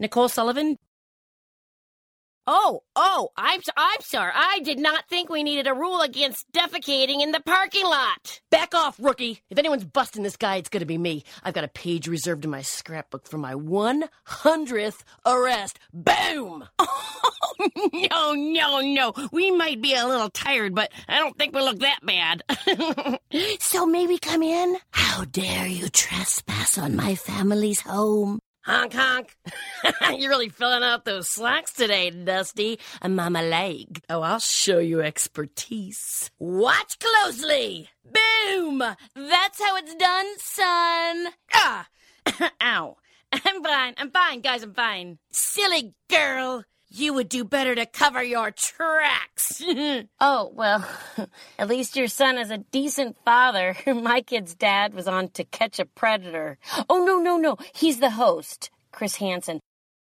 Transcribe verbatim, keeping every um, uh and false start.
Nicole Sullivan? Oh, oh, I'm, I'm sorry. I did not think we needed a rule against defecating in the parking lot. Back off, rookie. If anyone's busting this guy, it's gonna be me. I've got a page reserved in my scrapbook for my one hundredth arrest. Boom! Oh, no, no, no. We might be a little tired, but I don't think we look that bad. So may we come in? How dare you trespass on my family's home? Honk, honk. You're really filling out those slacks today, Dusty. A mama leg. Oh, I'll show you expertise. Watch closely. Boom. That's how it's done, son. Ah. Ow. I'm fine. I'm fine, guys. I'm fine. Silly girl. You would do better to cover your tracks. Oh, well, at least your son is a decent father. My kid's dad was on To Catch a Predator. Oh, no, no, no. He's the host, Chris Hansen.